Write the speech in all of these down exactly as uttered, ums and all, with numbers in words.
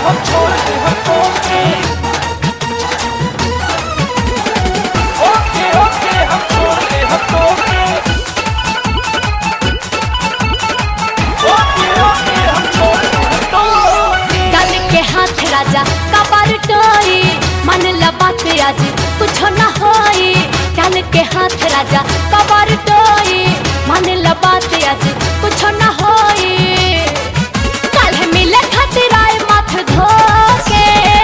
हम छोड़ दे हम ओके ओके ओके हम छोड़ दे हम ओके ओके ओके हम छोड़ दे हम गल के हाथ राजा कबर टोई मन ला बात आज कुछ न होई। गल के हाथ राजा कबर टोई मन ला बात आज कुछ न होई। कल मिले खातिर आए माथ धो के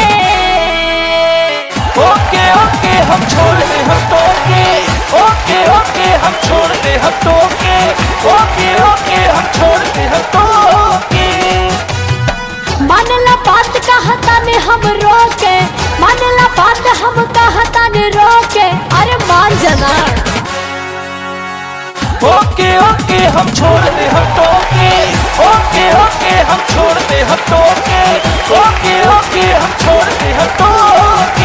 ओके ओके हम छोड़ दे हम ओके ओके ओके हम छोड़ दे हम ओके ओके ओके हम छोड़ दे हम ओके मन ला बात कहता ने हम रोके मन ला बात हम कहता ने रोके अरे मान जना ओके ओके हम छोड़ दे हम ओके ओके ओके हम छोड़ दे हम ओके ओके ओके हम छोड़ दे हम ओके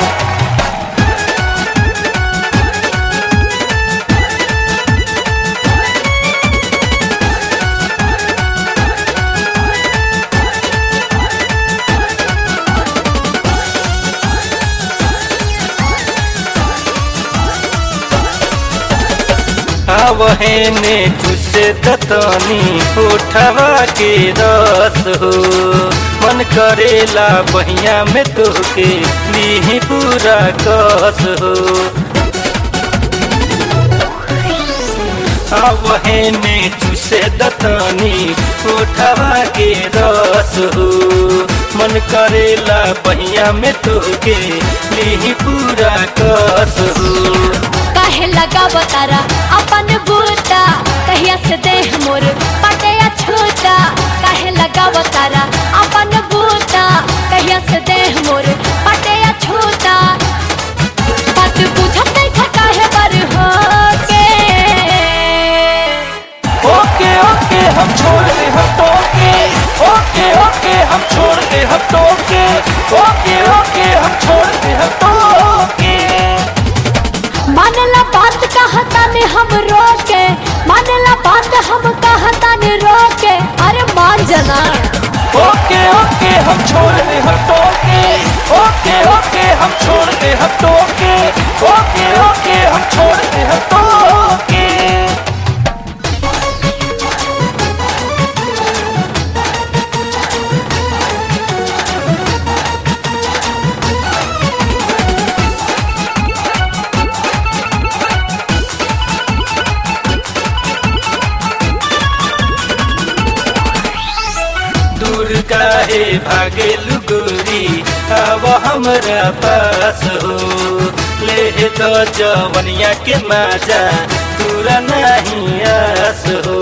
आवहेने तुझसे दतनी उठवा के रस हो मन करेला बहिया में तोके लीही पूरा कस हो। आवहेने तुझसे दतनी उठवा के रस हो मन करेला बहिया में तोके लीही पूरा कस हो। काहे लगाव तारा अपन बूटा कहिया से देह मोर पटिया छूटा। काहे लगाव तारा अपन बूटा कहिया से देह मोर पटिया छूटा। बात बुझत नहीं खका है बर हो के ओके ओके हम छोड़ दे हम ओके ओके ओके हम छोड़ दे हम ओके ओके ओके हम छोड़ दे हम ओके मन ला बात कहता ने हम रोके मन ला बात हम कहता ने रोके अरे मान जना ओके ओके हम छोड़ दे हम ओके ओके ओके हम छोड़ दे हम ओके ओके ओके हम छोड़ दे हम ओके दूर काहे भागे लुगोरी अब हमरा पास हो ले तो जवनिया के माजा पूरा नहीं आस हो।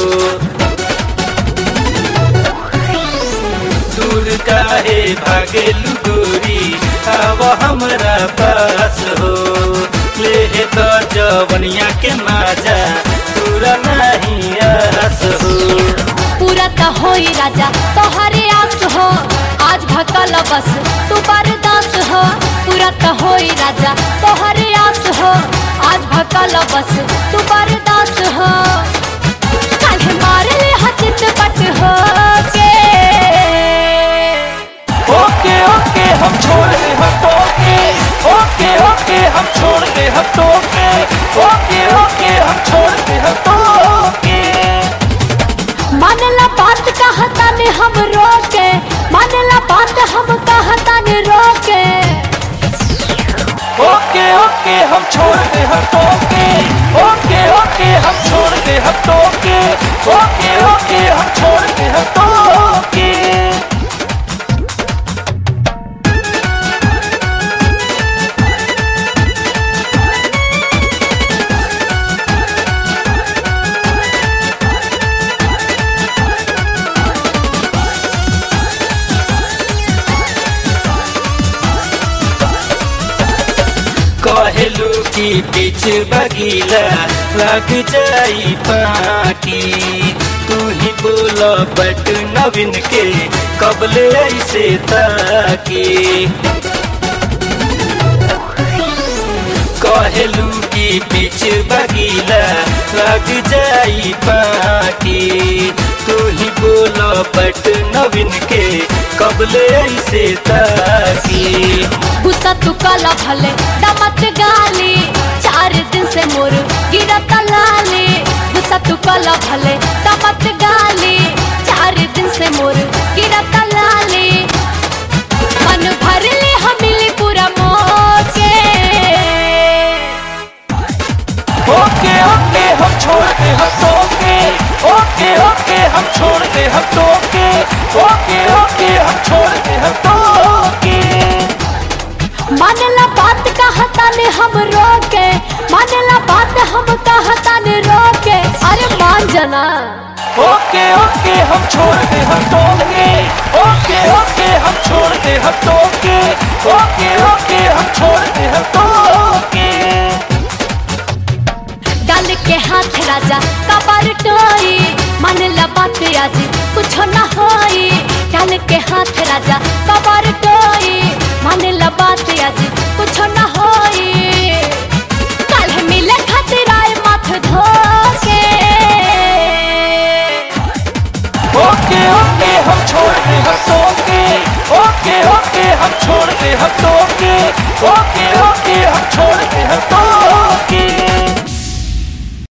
दूर काहे भागे लुगोरी अब हमरा पास हो ले तो जवनिया के माजा पूरा नहीं आस हो। पूरा तो होई राजा तोहरे आस हो आज भकल बस तू बर्दाश्त हो। पूरा तो होई राजा तोहरे आस हो आज भकल बस तू बर्दाश्त हो। कल मार ले हचित पट हो के ओके ओके हम छोड़ दे हम ओके ओके ओके हम छोड़ दे हम ओके ओके ओके हम छोड़ दे हम ओके मन ला बात कहता ने हम रोके मन ला बात हम कहता ने रोके ओके ओके हम छोड़ दे हम ओके ओके ओके हम छोड़ दे हम ओके ओके ओके हम छोड़ दे हम ओके कहलू की बीच बगीला लग जाई पाकी तू ही बोल बट नवीन के कबले ऐसे ताकी। कहलू की बीच बगीला लग जाई पाकी तू ही बोल बट नवीन के कबले ऐसे ताकी। गुस्सा तू काला भले दमत गाली, चार दिन से मोर गिरत लाली। गुस्सा तू काला भले दमत गाली, चार दिन से मोर गिरत लाली। मन भर ले हमिली पूरा मोके। ओके ओके हम छोड़ते हम टोके, ओके ओके हम छोड़ते हम टोके, ओके ओके हम छोड़ते हम टोके। मानेला बात कहता ने हम रोके, मानेला बात हम कहता ने रोके। अरे मान जाना। ओके ओके हम छोड़ते हम टोके, ओके ओके हम छोड़ते हम टोके, ओके ओके हम छोड़ते हम टोके। डाल के हाथ राजा कबर टोई, मानेला बात आज कुछ न होई। डाल के हाथ राजा कबर टोई, मानेला बात आज कुछ न होई। कल मिले खातिर आए माथ धोके। ओके ओके हम छोड़ते हम टोके, ओके ओके हम छोड़ते हम टोके, ओके ओके हम छोड़ते हम टोके।